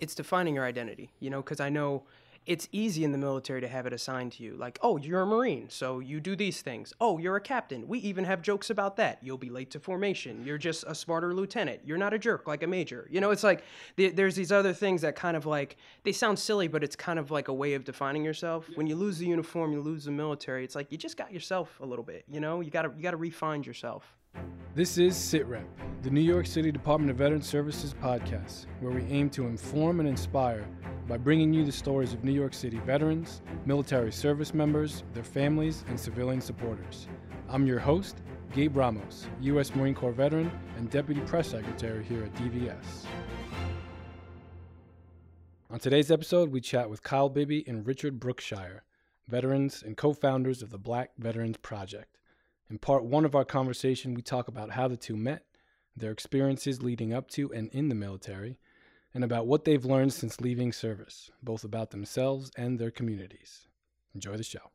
it's defining your identity, because I know it's easy in the military to have it assigned to you. Like, oh, you're a Marine, so you do these things. Oh, you're a captain. We even have jokes about that. You'll be late to formation. You're just a smarter lieutenant. You're not a jerk like a major. It's like there's these other things that kind of like, they sound silly, but it's kind of like a way of defining yourself. When you lose the uniform, you lose the military, it's like you just got yourself a little bit, You gotta refine yourself. This is SITREP, the New York City Department of Veterans Services podcast, where we aim to inform and inspire by bringing you the stories of New York City veterans, military service members, their families, and civilian supporters. I'm your host, Gabe Ramos, U.S. Marine Corps veteran and Deputy Press Secretary here at DVS. On today's episode, we chat with Kyle Bibby and Richard Brookshire, veterans and co-founders of the Black Veterans Project. In part one of our conversation, we talk about how the two met, their experiences leading up to and in the military, and about what they've learned since leaving service, both about themselves and their communities. Enjoy the show.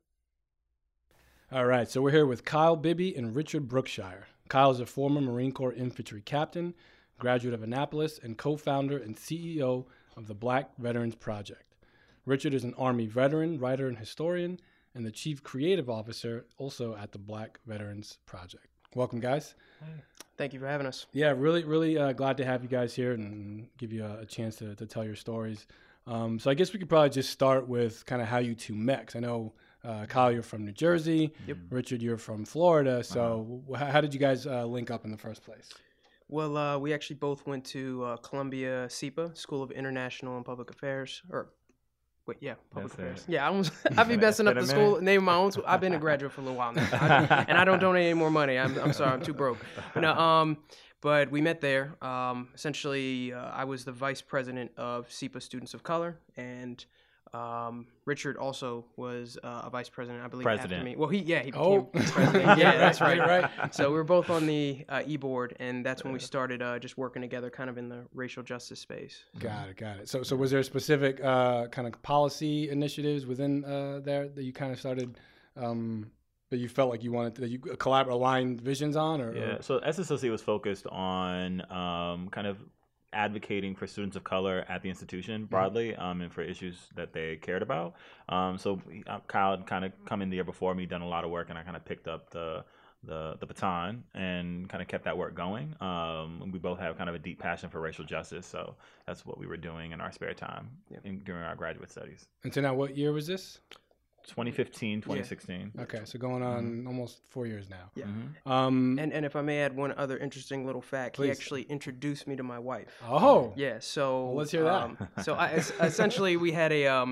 All right, so we're here with Kyle Bibby and Richard Brookshire. Kyle is a former Marine Corps infantry captain, graduate of Annapolis, and co-founder and CEO of the Black Veterans Project. Richard is an Army veteran, writer, and historian, and the Chief Creative Officer also at the Black Veterans Project. Welcome, guys. Thank you for having us. Yeah, really glad to have you guys here and give you a chance to tell your stories. So I guess we could probably just start with kind of how you two met. 'Cause I know, Kyle, you're from New Jersey. Yep. Richard, you're from Florida. So how did you guys link up in the first place? Well, we actually both went to Columbia SIPA, School of International and Public Affairs, Public Affairs. Yeah, I'd be messing up the school name of my own school. I've been a graduate for a little while now, and I don't donate any more money. I'm sorry, I'm too broke. But we met there. Essentially, I was the vice president of SIPA Students of Color, and Richard also was a vice president, I believe, after me. Well, he became president. Yeah, that's right. Right. So we were both on the e-board, and that's when we started just working together kind of in the racial justice space. Got it. So was there specific kind of policy initiatives within there that you kind of started that you felt like you wanted that you aligned visions on? Or? So SSOC was focused on kind of advocating for students of color at the institution broadly, and for issues that they cared about. So Kyle had kind of come in the year before me, done a lot of work, and I kind of picked up the baton and kind of kept that work going. We both have kind of a deep passion for racial justice, so that's what we were doing in our spare time during our graduate studies. And so now, what year was this? 2015, 2016. Yeah. Okay, so going on almost 4 years now. Yeah. Mm-hmm. And if I may add one other interesting little fact, Please. He actually introduced me to my wife. Oh. Yeah, so... Well, let's hear that. So essentially, we had a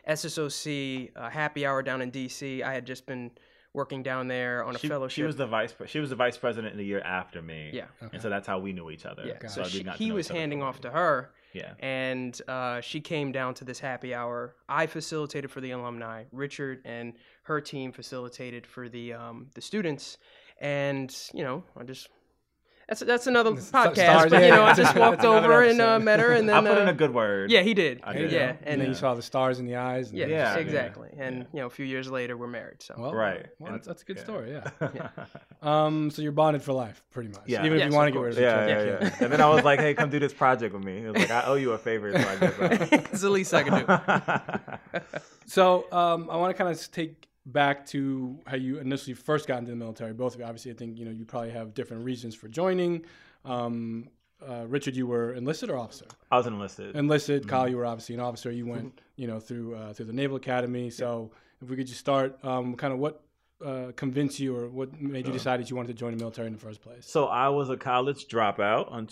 SSOC happy hour down in D.C. I had just been working down there on a fellowship. She was the vice president in the year after me. Yeah. Okay. And so that's how we knew each other. Yeah. So he was handing off to her. Yeah. And she came down to this happy hour. I facilitated for the alumni. Richard and her team facilitated for the students. And, I just... That's another podcast, stars, but yeah. I just walked That's another over and episode. met her, and then I put in a good word. Yeah, he did. I did. Yeah, And then you saw the stars in the eyes. And Yeah. exactly. And a few years later, we're married. So Well, Right. Well, that's a good story. Yeah. Yeah. So you're bonded for life, pretty much. Yeah. Even if Yes, you want to of get rid of Yeah, each other. yeah. And then I was like, hey, come do this project with me. He was like, I owe you a favor. So I guess it's the least I can do. So I want to kind of take back to how you initially first got into the military. Both of you, obviously, I think you probably have different reasons for joining. Richard, you were enlisted or officer? I was enlisted. Enlisted. Kyle, you were obviously an officer. You went, through the Naval Academy. So if we could just start, kind of what convinced you, or what made you decide that you wanted to join the military in the first place? So I was a college dropout on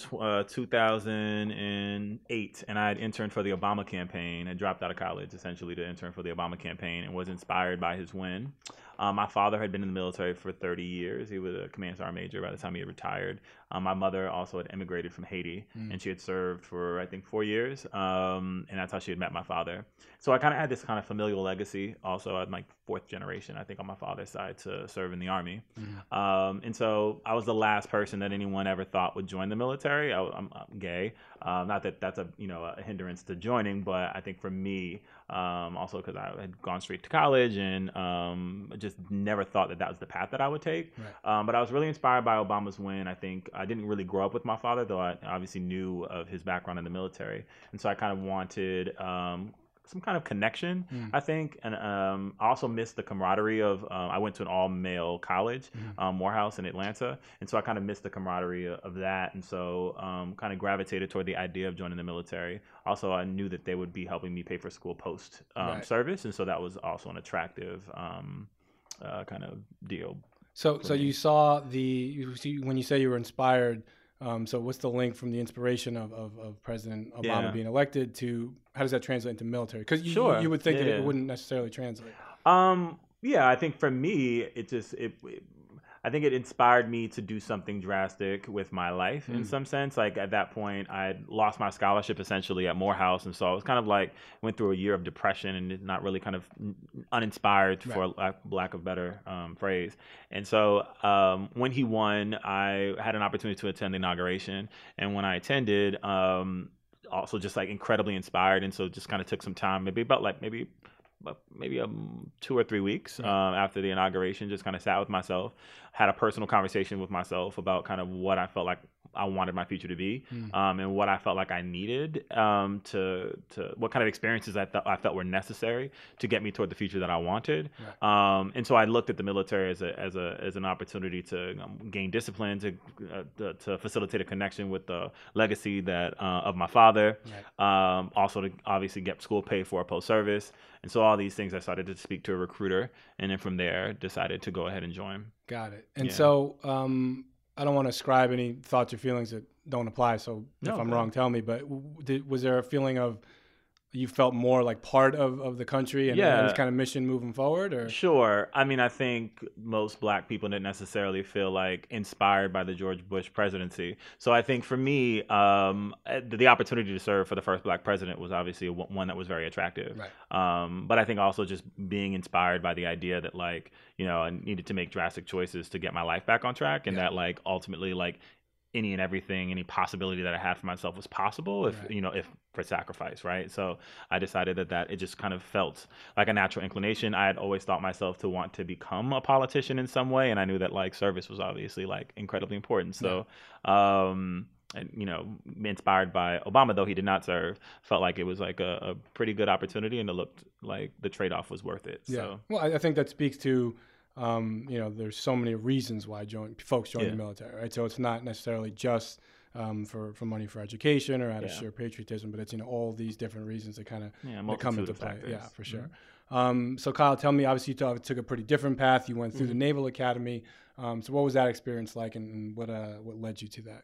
2008, and I had interned for the Obama campaign. I dropped out of college essentially to intern for the Obama campaign, and was inspired by his win. My father had been in the military for 30 years. He was a command sergeant major by the time he had retired. My mother also had immigrated from Haiti, and she had served for, I think, 4 years, and that's how she had met my father. So I kind of had this kind of familial legacy. Also, I'm like fourth generation, I think, on my father's side to serve in the Army. And so I was the last person that anyone ever thought would join the military. I'm gay. Not that that's a hindrance to joining, but I think for me, also because I had gone straight to college and just just never thought that was the path that I would take. Right. But I was really inspired by Obama's win. I think I didn't really grow up with my father, though I obviously knew of his background in the military. And so I kind of wanted some kind of connection, I think. And I also missed the camaraderie of, I went to an all-male college, Morehouse in Atlanta. And so I kind of missed the camaraderie of that. And so kind of gravitated toward the idea of joining the military. Also, I knew that they would be helping me pay for school post service. And so that was also an attractive kind of deal. So you saw when you say you were inspired, so what's the link from the inspiration of President Obama being elected to, how does that translate into military? Because you would think that it wouldn't necessarily translate. Yeah, I think for me, I think it inspired me to do something drastic with my life in some sense. Like at that point, I had lost my scholarship essentially at Morehouse. And so I was kind of like, went through a year of depression and not really kind of uninspired, for lack of better phrase. And so when he won, I had an opportunity to attend the inauguration. And when I attended, also just like incredibly inspired. And so just kind of took some time, maybe 2 or 3 weeks after the inauguration, just kind of sat with myself, had a personal conversation with myself about kind of what I felt like I wanted my future to be, and what I felt like I needed to what kind of experiences I felt were necessary to get me toward the future that I wanted. And so I looked at the military as an opportunity to gain discipline, to facilitate a connection with the legacy that of my father, also to obviously get school paid for post service. And so all these things, I started to speak to a recruiter, and then from there decided to go ahead and join. Got it. And so I don't want to ascribe any thoughts or feelings that don't apply. So if I'm wrong, tell me. But was there a feeling of you felt more like part of the country and this kind of mission moving forward? Or? Sure. I mean, I think most Black people didn't necessarily feel like inspired by the George Bush presidency. So I think for me, the opportunity to serve for the first Black president was obviously one that was very attractive. Right. But I think also just being inspired by the idea that like, you know, I needed to make drastic choices to get my life back on track, and that like ultimately like any and everything, any possibility that I had for myself was possible if for sacrifice, right? So I decided that it just kind of felt like a natural inclination. I had always thought myself to want to become a politician in some way, and I knew that like service was obviously like incredibly important. So, and inspired by Obama, though he did not serve, felt like it was like a pretty good opportunity, and it looked like the trade-off was worth it. Yeah. So. Well, I think that speaks to there's so many reasons why folks join the military, right? So it's not necessarily just for money for education or out of sheer patriotism, but it's all these different reasons that kind of come into play. Factors. Yeah, for sure. So Kyle, tell me, obviously you took a pretty different path. You went through the Naval Academy. So what was that experience like, and what led you to that?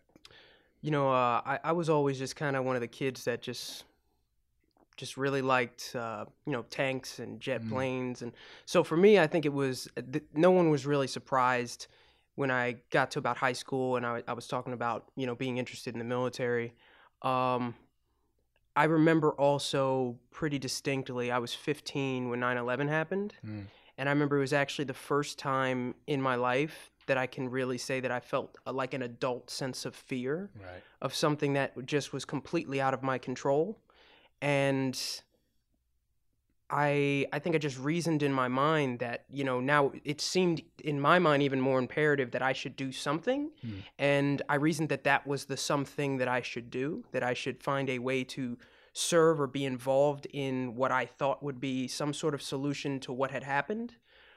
I was always just kind of one of the kids that just really liked, tanks and jet planes. And so for me, I think it was, no one was really surprised when I got to about high school and I was talking about, being interested in the military. I remember also pretty distinctly, I was 15 when 9/11 happened. And I remember it was actually the first time in my life that I can really say that I felt like an adult sense of fear of something that just was completely out of my control. And I think I just reasoned in my mind that, now it seemed in my mind even more imperative that I should do something. And I reasoned that was the something that I should do, that I should find a way to serve or be involved in what I thought would be some sort of solution to what had happened.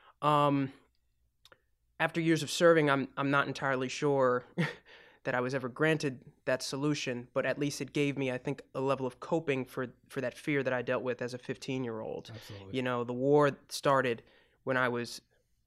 After years of serving, I'm not entirely sure that I was ever granted that solution, but at least it gave me, I think, a level of coping for that fear that I dealt with as a 15-year-old. Absolutely. The war started when I was,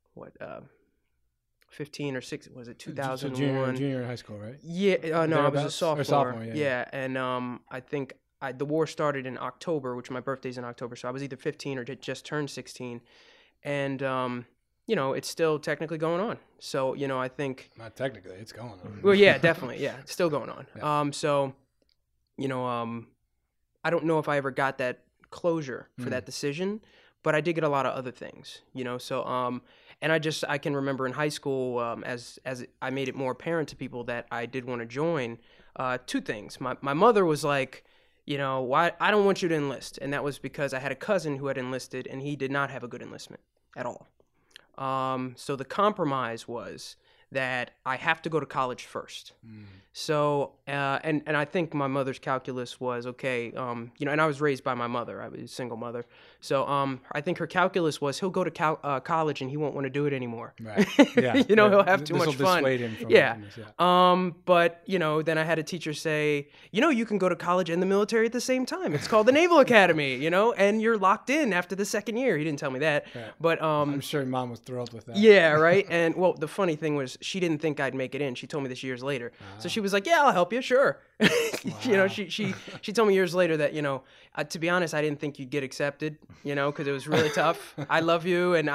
15 or 16, was it 2001? So junior in high school, right? Yeah, no, I was a sophomore. Yeah. And I think the war started in October, which my birthday's in October, so I was either 15 or just turned 16. And it's still technically going on. So, I think... Not technically, it's going on. Well, yeah, definitely. Yeah, it's still going on. Yeah. I don't know if I ever got that closure for that decision, but I did get a lot of other things, So, and I can remember in high school, as I made it more apparent to people that I did want to join, two things. My mother was like, why I don't want you to enlist. And that was because I had a cousin who had enlisted, and he did not have a good enlistment at all. So the compromise was that I have to go to college first. So, and I think my mother's calculus was, okay, and I was raised by my mother. I was a single mother. So I think her calculus was he'll go to college and he won't want to do it anymore. Right. Yeah. He'll have too much fun. Him from yeah. This, yeah. But, then I had a teacher say, you can go to college and the military at the same time. It's called the Naval Academy, and you're locked in after the second year. He didn't tell me that. Right. But I'm sure Mom was thrilled with that. Yeah, right. And well, the funny thing was she didn't think I'd make it in. She told me this years later. So she was like, "Yeah, I'll help you, sure." Wow. She told me years later that to be honest, I didn't think you'd get accepted, because it was really tough. I love you, and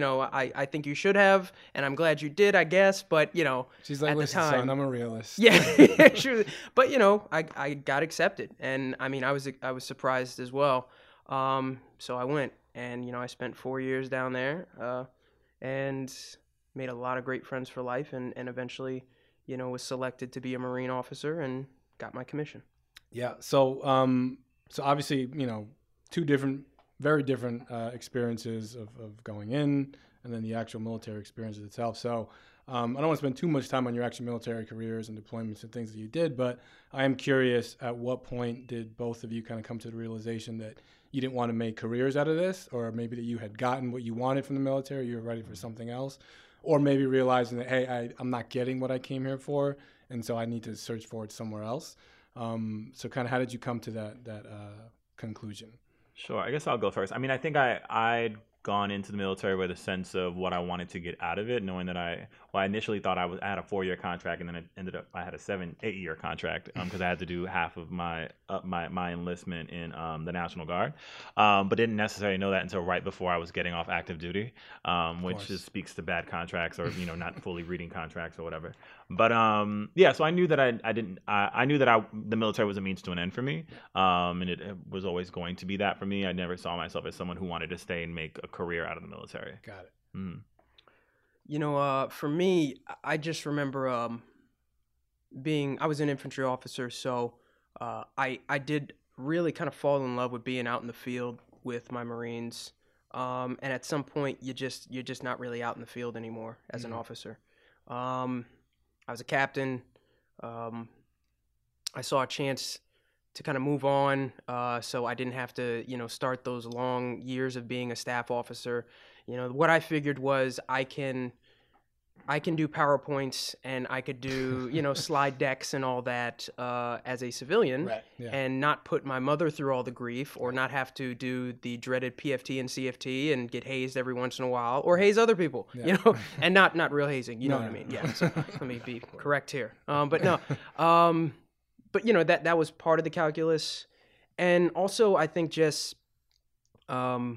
I think you should have, and I'm glad you did, I guess. But she's like, at "Listen, the time, son, I'm a realist." Yeah, but I got accepted, and I mean, I was surprised as well. So I went, and I spent 4 years down there, and made a lot of great friends for life, and eventually, was selected to be a Marine officer and got my commission. Yeah. So, so obviously, two very different experiences of going in, and then the actual military experience itself. So, I don't want to spend too much time on your actual military careers and deployments and things that you did, but I am curious, at what point did both of you kind of come to the realization that you didn't want to make careers out of this, or maybe that you had gotten what you wanted from the military, you were ready for something else, or maybe realizing that, hey, I'm not getting what I came here for, and so I need to search for it somewhere else. So kind of how did you come to that conclusion? Sure. I guess I'll go first. I mean, I think I'd gone into the military with a sense of what I wanted to get out of it, knowing that I initially thought I had a 4-year contract, and then it ended up I had a 8-year contract because I had to do half of my enlistment in the National Guard, but didn't necessarily know that until right before I was getting off active duty, which just speaks to bad contracts or not fully reading contracts or whatever. But so I knew that I knew that the military was a means to an end for me, and it was always going to be that for me. I never saw myself as someone who wanted to stay and make a career out of the military. Got it. Mm. For me, I just remember I was an infantry officer, so I did really kind of fall in love with being out in the field with my Marines. And at some point, you're just not really out in the field anymore as an officer. I was a captain. I saw a chance to kind of move on, so I didn't have to, start those long years of being a staff officer. What I figured was I can do PowerPoints and I could do, slide decks and all that as a civilian, right. Yeah. And not put my mother through all the grief, or not have to do the dreaded PFT and CFT and get hazed every once in a while, or haze other people, and not real hazing, know what I mean? Yeah. So let me be correct here. But no. But that was part of the calculus, and also I think I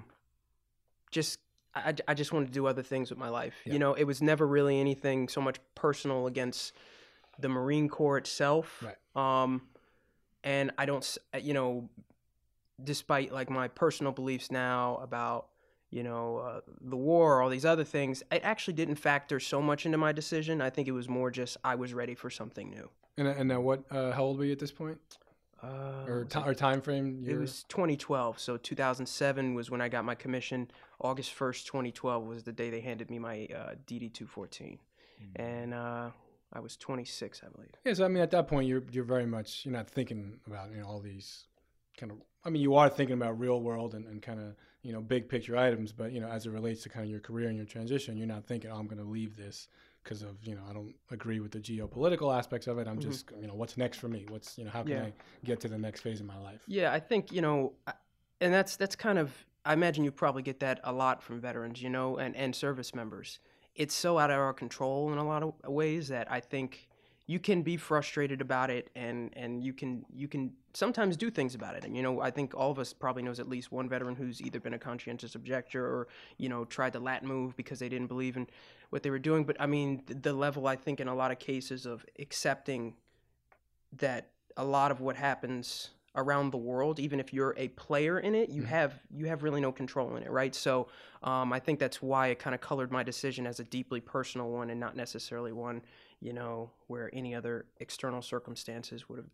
just wanted to do other things with my life. Yeah. It was never really anything so much personal against the Marine Corps itself. Right. And I don't, despite like my personal beliefs now about the war or all these other things, it actually didn't factor so much into my decision. I think it was more just I was ready for something new. And now what? How old were you at this point? Or time frame? It was 2012. So 2007 was when I got my commission. August 1st, 2012 was the day they handed me my DD-214, and I was 26, I believe. Yeah. So I mean, at that point, you're very much you're not thinking about all these kind of. I mean, you are thinking about real world and kind of big picture items, but as it relates to kind of your career and your transition, you're not thinking, I'm going to leave this because of I don't agree with the geopolitical aspects of it. I'm just what's next for me? What's how can I get to the next phase of my life? Yeah, I think and that's kind of, I imagine you probably get that a lot from veterans, and service members. It's so out of our control in a lot of ways that I think you can be frustrated about it, and you can sometimes do things about it. And I think all of us probably knows at least one veteran who's either been a conscientious objector or tried to lat move because they didn't believe in what they were doing. But I mean, the level, I think, in a lot of cases of accepting that a lot of what happens around the world, even if you're a player in it, you have really no control in it, right? So I think that's why it kind of colored my decision as a deeply personal one, and not necessarily one where any other external circumstances would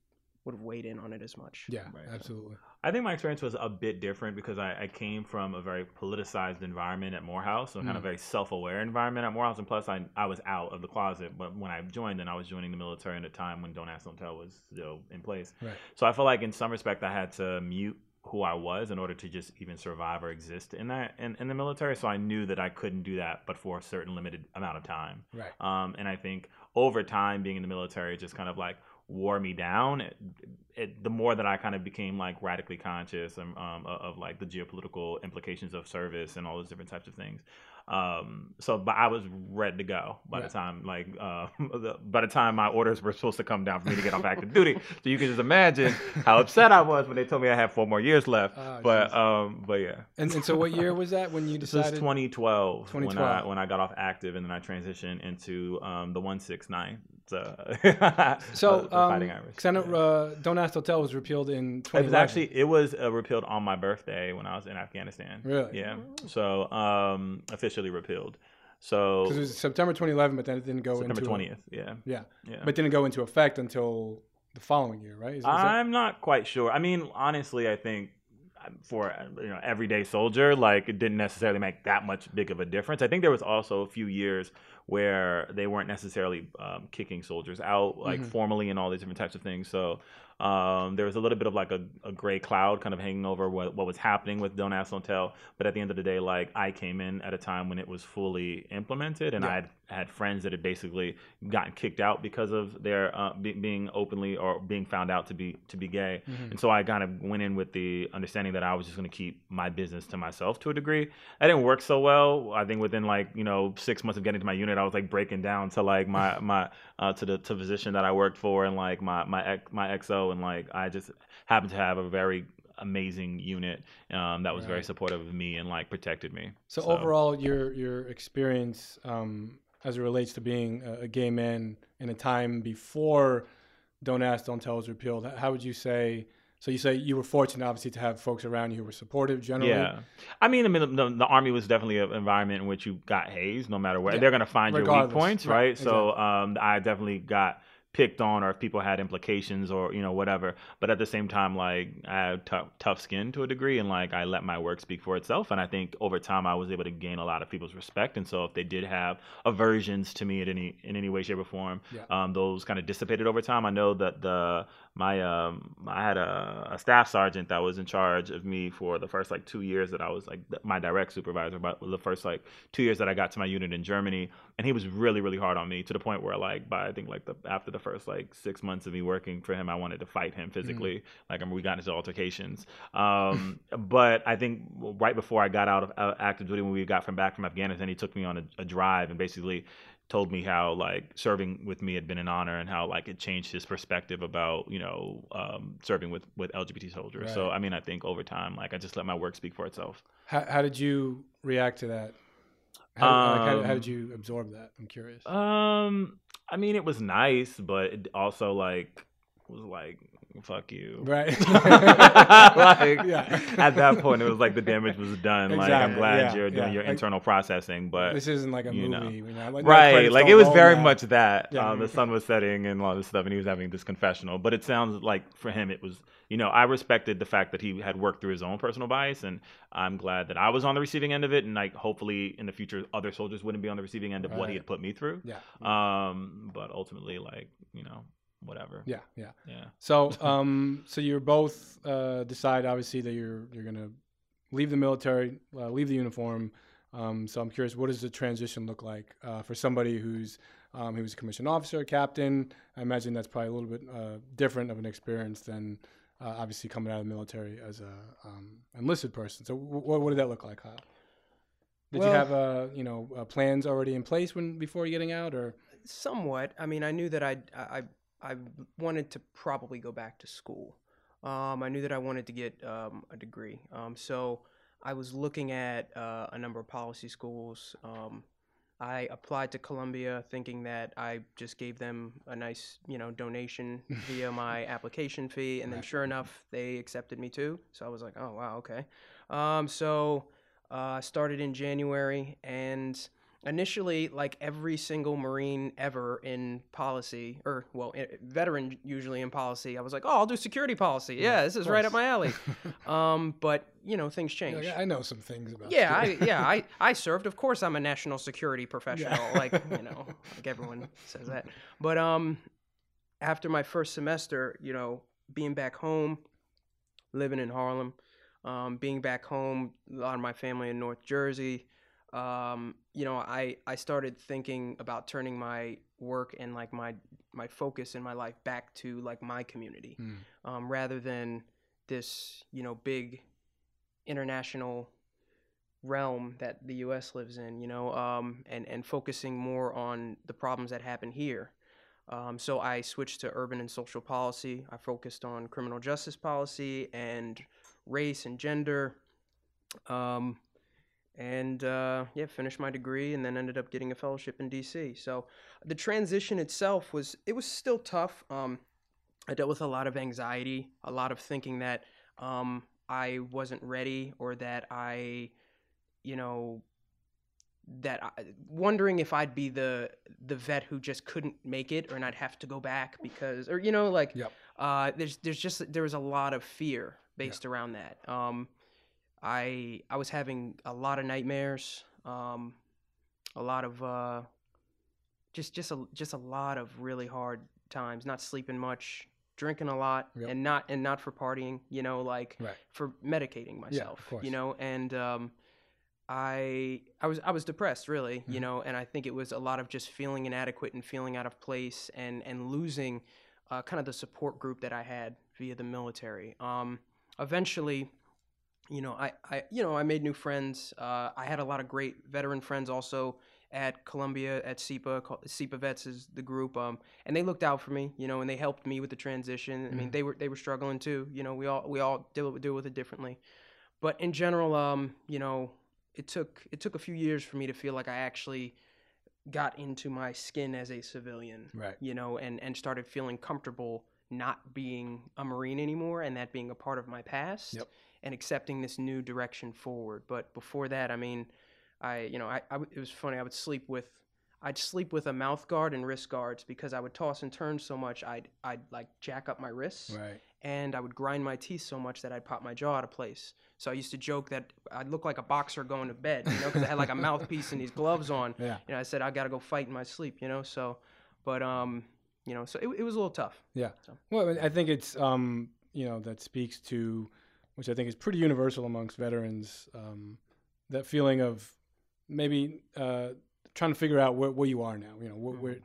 would have weighed in on it as much. Yeah, absolutely. I think my experience was a bit different because I came from a very politicized environment at Morehouse, so kind of very self-aware environment at Morehouse, and plus I was out of the closet, but when I joined, then I was joining the military at a time when Don't Ask, Don't Tell was still in place. Right. So I feel like in some respect I had to mute who I was in order to just even survive or exist in the military. So I knew that I couldn't do that, but for a certain limited amount of time. Right. And I think over time, being in the military just kind of like wore me down. The more that I kind of became like radically conscious of like the geopolitical implications of service and all those different types of things. But I was ready to go by the time by the time my orders were supposed to come down for me to get off active duty. So you can just imagine how upset I was when they told me I had 4 more years left. But yeah. And so what year was that when you decided? This was 2012. When I got off active, and then I transitioned into the 169. So Fighting Irish. Because I know Don't Ask, Don't Tell was repealed in 2011. It was repealed on my birthday when I was in Afghanistan. Really? Yeah. So officially repealed. So because it was September 2011, but then it didn't go September into 20th. Yeah. But didn't go into effect until the following year, right? I'm not quite sure. I mean, honestly, I think for everyday soldier, like it didn't necessarily make that much big of a difference. I think there was also a few years where they weren't necessarily kicking soldiers out like formally and all these different types of things. So there was a little bit of like a gray cloud kind of hanging over what was happening with Don't Ask, Don't Tell. But at the end of the day, like I came in at a time when it was fully implemented, and I had friends that had basically gotten kicked out because of their being openly or being found out to be gay. And so I kind of went in with the understanding that I was just going to keep my business to myself to a degree. That didn't work so well. I think within 6 months of getting to my unit, I was like breaking down to like my to the position that I worked for, and like my XO, and like I just happened to have a very amazing unit that was very supportive of me and like protected me. So overall, your experience as it relates to being a gay man in a time before Don't Ask, Don't Tell was repealed, how would you say? So you say you were fortunate, obviously, to have folks around you who were supportive generally? Yeah. I mean, the Army was definitely an environment in which you got hazed no matter what. They're going to find your weak points, right? Exactly. So I definitely got picked on, or if people had implications or whatever, but at the same time, like I had tough skin to a degree, and like I let my work speak for itself, and I think over time I was able to gain a lot of people's respect. And so if they did have aversions to me in any way, shape, or form, those kind of dissipated over time. I know that I had a staff sergeant that was in charge of me for the first 2 years that I was like my direct supervisor, but the first 2 years that I got to my unit in Germany, and he was really, really hard on me to the point where after the first 6 months of me working for him, I wanted to fight him physically. We got into altercations. But I think right before I got out of active duty, when we got back from Afghanistan, he took me on a drive and basically told me how serving with me had been an honor, and how it changed his perspective about serving with LGBT soldiers. Right. So I mean, I think over time, I just let my work speak for itself. How did you react to that? How did you absorb that? I'm curious. I mean, it was nice, but it also was fuck you. Right. At that point, it was the damage was done. Exactly. I'm glad you're doing your internal processing, but this isn't like a movie. Right. It was very much that. The sun was setting and all this stuff, and he was having this confessional. But it sounds like for him, it was, I respected the fact that he had worked through his own personal bias, and I'm glad that I was on the receiving end of it, and hopefully in the future, other soldiers wouldn't be on the receiving end of what he had put me through. Yeah. But ultimately, whatever. Yeah. So, so you're both decide obviously that you're gonna leave the military, leave the uniform. So I'm curious, what does the transition look like for somebody who's he was a commissioned officer, a captain? I imagine that's probably a little bit different of an experience than obviously coming out of the military as a enlisted person. So what did that look like, Kyle? Did you have plans already in place before getting out, or? Somewhat. I mean, I knew that I wanted to probably go back to school. I knew that I wanted to get a degree. So I was looking at a number of policy schools. I applied to Columbia thinking that I just gave them a nice, donation via my application fee. And then sure enough, they accepted me too. So I was like, oh, wow, okay. So I started in January, and initially, like every single Marine ever in policy, or well, veteran usually in policy, I was like, oh, I'll do security policy. Yeah, this is right up my alley. But you know, things change. Like, I know some things about. I served. Of course, I'm a national security professional. Yeah. Like, you know, like everyone says that. But after my first semester, you know, being back home, living in Harlem, being back home, a lot of my family in North Jersey. You know, I started thinking about turning my work and like my focus in my life back to like my community, rather than this, you know, big international realm that the U.S. lives in, you know, and focusing more on the problems that happen here. So I switched to urban and social policy. I focused on criminal justice policy and race and gender. Finished my degree and then ended up getting a fellowship in D.C. So the transition itself was still tough. I dealt with a lot of anxiety, a lot of thinking that I wasn't ready, or that wondering if I'd be the vet who just couldn't make it, or I'd have to go back because, or, you know, like, yep. There was a lot of fear based around that. I was having a lot of nightmares, a lot of just a lot of really hard times, not sleeping much, drinking a lot, and not for partying, you know, like for medicating myself, you know, and I was depressed, really, you know, and I think it was a lot of just feeling inadequate and feeling out of place, and losing kind of the support group that I had via the military. Eventually, you know, I made new friends. I had a lot of great veteran friends also at Columbia, at SIPA. SIPA Vets is the group, and they looked out for me, you know, and they helped me with the transition. I mean, they were struggling too. You know, we all deal with it differently, but in general, you know, it took a few years for me to feel like I actually got into my skin as a civilian, you know, and started feeling comfortable not being a Marine anymore, and that being a part of my past. And accepting this new direction forward. But before that, I mean, it was funny. I'd sleep with a mouth guard and wrist guards because I would toss and turn so much. I'd like jack up my wrists, and I would grind my teeth so much that I'd pop my jaw out of place. So I used to joke that I'd look like a boxer going to bed, you know, because I had like a mouthpiece and these gloves on. You know, I said I got to go fight in my sleep, you know. So, but you know, so it was a little tough. Yeah. So. Well, I think it's you know, that speaks to, which I think is pretty universal amongst veterans, that feeling of maybe trying to figure out where you are now. You know,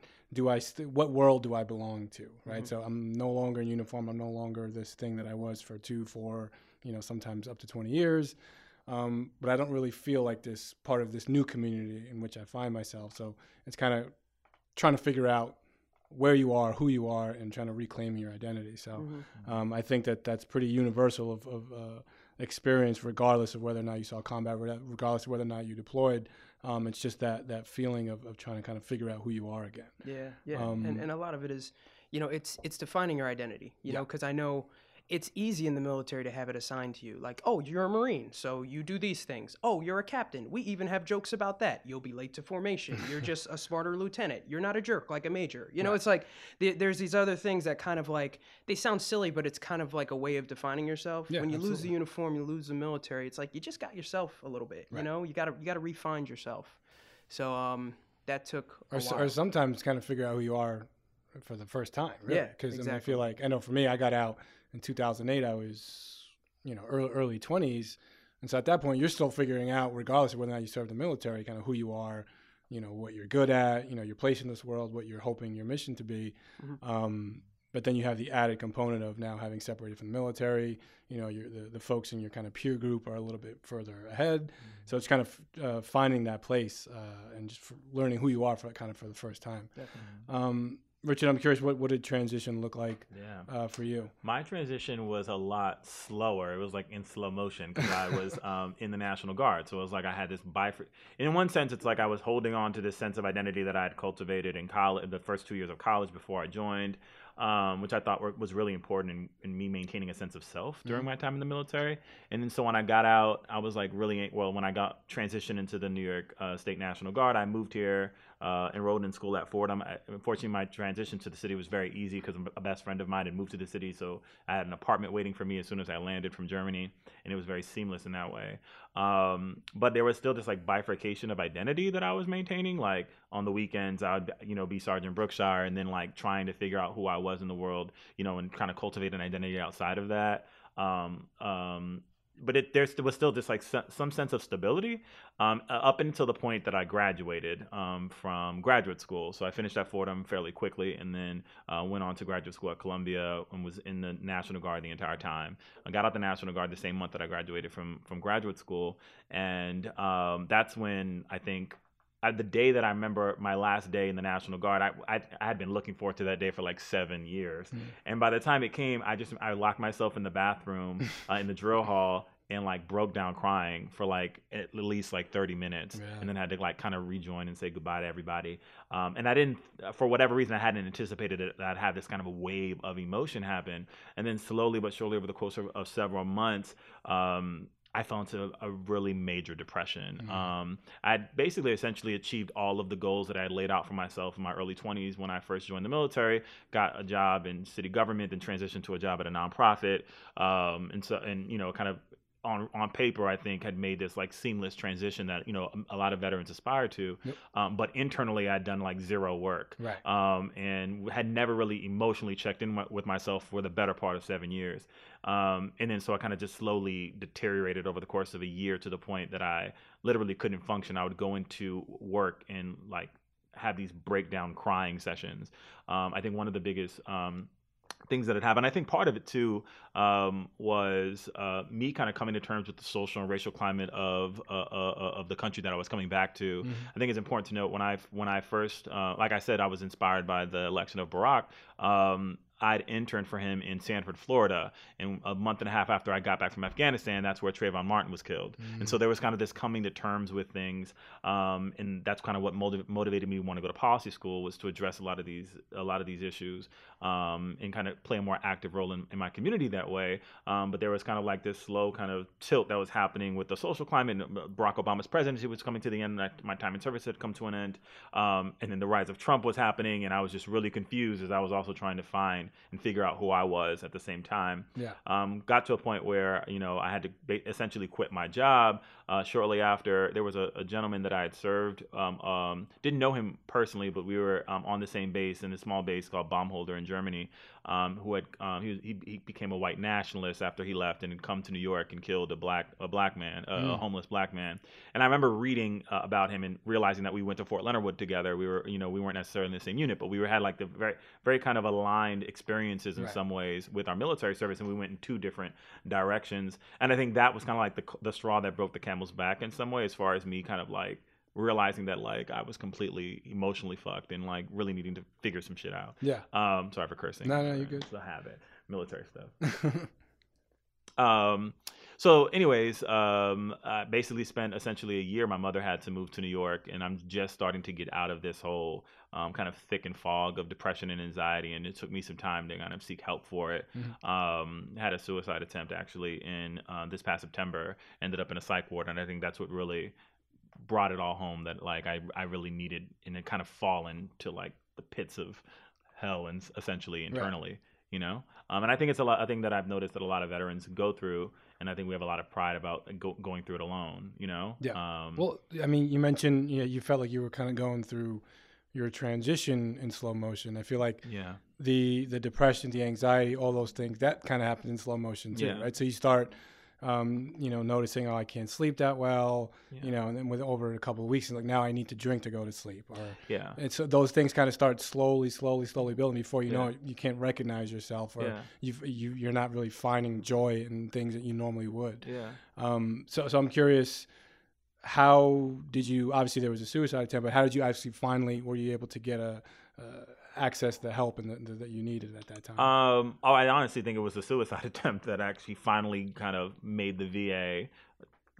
what world do I belong to, right? So I'm no longer in uniform. I'm no longer this thing that I was for 2, 4, you know, sometimes up to 20 years. But I don't really feel like this part of this new community in which I find myself. So it's kind of trying to figure out where you are, who you are, and trying to reclaim your identity. So I think that's pretty universal of experience, regardless of whether or not you saw combat, regardless of whether or not you deployed. It's just that feeling of trying to kind of figure out who you are again. Yeah. And a lot of it is, you know, it's defining your identity, you know, because I know it's easy in the military to have it assigned to you. Like, oh, you're a Marine, so you do these things. Oh, you're a captain. We even have jokes about that. You'll be late to formation. You're just a smarter lieutenant. You're not a jerk like a major. You know, it's like there's these other things that kind of like, they sound silly, but it's kind of like a way of defining yourself. When you lose the uniform, you lose the military. It's like you just got yourself a little bit. You know, you gotta refine yourself. So that took a while. Or sometimes kind of figure out who you are for the first time. Really. Because exactly. I mean, I feel like, I know for me, I got out in 2008. I was, you know, early 20s. And so at that point, you're still figuring out, regardless of whether or not you serve the military, kind of who you are, you know, what you're good at, you know, your place in this world, what you're hoping your mission to be. But then you have the added component of now having separated from the military, you know, the folks in your kind of peer group are a little bit further ahead. So it's kind of finding that place and just learning who you are for the first time. Richard, I'm curious, what did transition look like for you? My transition was a lot slower. It was like in slow motion because I was in the National Guard. So it was like I had this in one sense, it's like I was holding on to this sense of identity that I had cultivated in college, the first 2 years of college before I joined. which I thought was really important in me maintaining a sense of self during my time in the military. And then so when I got out, I was like when I got transitioned into the New York State National Guard, I moved here, enrolled in school at Fordham. Unfortunately, my transition to the city was very easy because a best friend of mine had moved to the city, so I had an apartment waiting for me as soon as I landed from Germany, and it was very seamless in that way. But there was still this like bifurcation of identity that I was maintaining. Like on the weekends, I would, be Sergeant Brookshire, and then like trying to figure out who I was in the world, and kind of cultivate an identity outside of that. But there was still just like some sense of stability up until the point that I graduated from graduate school. So I finished at Fordham fairly quickly, and then went on to graduate school at Columbia and was in the National Guard the entire time. I got out the National Guard the same month that I graduated from graduate school, and that's when I think the day that I remember my last day in the National Guard, I had been looking forward to that day for like 7 years. And by the time it came, I locked myself in the bathroom in the drill hall and like broke down crying for like at least like 30 minutes, and then had to like kind of rejoin and say goodbye to everybody. And I didn't, for whatever reason, I hadn't anticipated that I'd have this kind of a wave of emotion happen. And then slowly but surely over the course of several months, I fell into a really major depression. I basically essentially achieved all of the goals that I had laid out for myself in my early 20s when I first joined the military, got a job in city government, then transitioned to a job at a nonprofit. Kind of on paper, I think had made this like seamless transition that, a lot of veterans aspire to. But internally I'd done like zero work. And had never really emotionally checked in with myself for the better part of 7 years. And then so I kind of just slowly deteriorated over the course of a year to the point that I literally couldn't function. I would go into work and like have these breakdown crying sessions. I think one of the biggest things that had happened, I think part of it too was me kind of coming to terms with the social and racial climate of the country that I was coming back to. I think it's important to note when I first, like I said, I was inspired by the election of Barack. I'd interned for him in Sanford, Florida, and a month and a half after I got back from Afghanistan, that's where Trayvon Martin was killed. And so there was kind of this coming to terms with things, and that's kind of what motivated me to want to go to policy school, was to address a lot of these issues, and kind of play a more active role in my community that way. But there was kind of like this slow kind of tilt that was happening with the social climate. Barack Obama's presidency was coming to the end. My time in service had come to an end, and then the rise of Trump was happening, and I was just really confused as I was also trying to find and figure out who I was at the same time. Got to a point where, I had to essentially quit my job. Shortly after, there was a gentleman that I had served. Didn't know him personally, but we were on the same base in a small base called Baumholder in Germany. He became a white nationalist after he left and had come to New York and killed a black man, a homeless black man. And I remember reading about him and realizing that we went to Fort Leonard Wood together. We weren't necessarily in the same unit, but we had like the very, very kind of aligned experiences in some ways with our military service, and we went in two different directions. And I think that was kind of like the straw that broke the camel's back in some way, as far as me kind of like realizing that like I was completely emotionally fucked and like really needing to figure some shit out. Sorry for cursing. No, you're good. It's a habit. Military stuff. So anyways, I basically spent essentially a year. My mother had to move to New York, and I'm just starting to get out of this whole kind of thick and fog of depression and anxiety, and it took me some time to kind of seek help for it. Had a suicide attempt actually in this past September, ended up in a psych ward, and I think that's what really brought it all home, that like I really needed, and it kind of fallen to like the pits of hell and essentially internally, and I think it's a thing that I've noticed that a lot of veterans go through, and I think we have a lot of pride about going through it alone, Well, I mean, you mentioned you felt like you were kind of going through your transition in slow motion. I feel like the depression, the anxiety, all those things, that kind of happened in slow motion too, right? So you start noticing, I can't sleep that well, and then with over a couple of weeks, like now I need to drink to go to sleep, and so those things kind of start slowly building before you know it, you can't recognize yourself, or you're not really finding joy in things that you normally would. So I'm curious, how did you, obviously there was a suicide attempt, but how did you actually finally, were you able to get access the help that you needed at that time? I honestly think it was the suicide attempt that actually finally kind of made the VA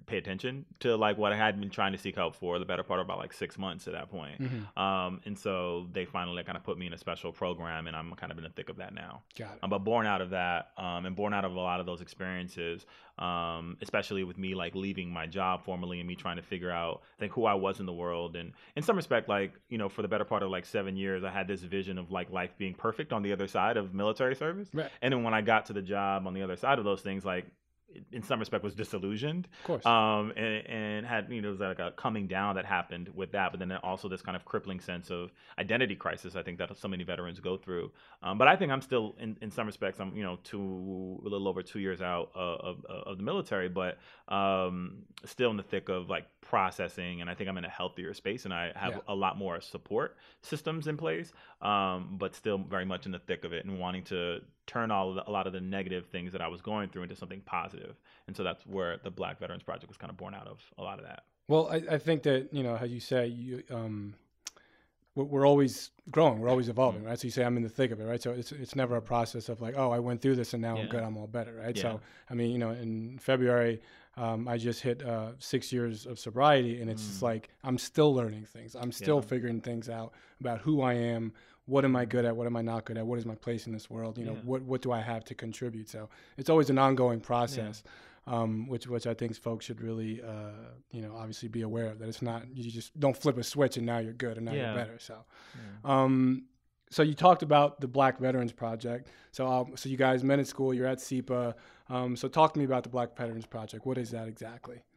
pay attention to like what I had been trying to seek help for the better part of about like 6 months at that point. And so they finally kind of put me in a special program, and I'm kind of in the thick of that now. Got it. But born out of that, and born out of a lot of those experiences, especially with me like leaving my job formally and me trying to figure out, I think, who I was in the world. And in some respect, like, you know, for the better part of like 7 years, I had this vision of like life being perfect on the other side of military service. Right. And then when I got to the job on the other side of those things, like, in some respect was disillusioned. Of course. And had, you know, it was like a coming down that happened with that, but then also this kind of crippling sense of identity crisis, I think, that so many veterans go through. But I think I'm still, in some respects, I'm, you know, a little over 2 years out of the military, but still in the thick of like processing, and I think I'm in a healthier space, and I have a lot more support systems in place, but still very much in the thick of it and wanting to turn a lot of the negative things that I was going through into something positive. And so that's where the Black Veterans Project was kind of born out of, a lot of that. Well, I think that, you know, how you say, we're always growing, we're always evolving, right? So you say I'm in the thick of it, right? So it's never a process of like, oh, I went through this and now I'm good, I'm all better, right? So, I mean, you know, in February, I just hit 6 years of sobriety, and it's just like I'm still learning things. I'm still figuring things out about who I am, what am I good at, what am I not good at, what is my place in this world, you know, what do I have to contribute? So it's always an ongoing process, which I think folks should really, you know, obviously be aware of, that it's not, you just don't flip a switch and now you're good and now you're better. So, so you talked about the Black Veterans Project. So you guys met in school, you're at SEPA. So talk to me about the Black Veterans Project. What is that exactly?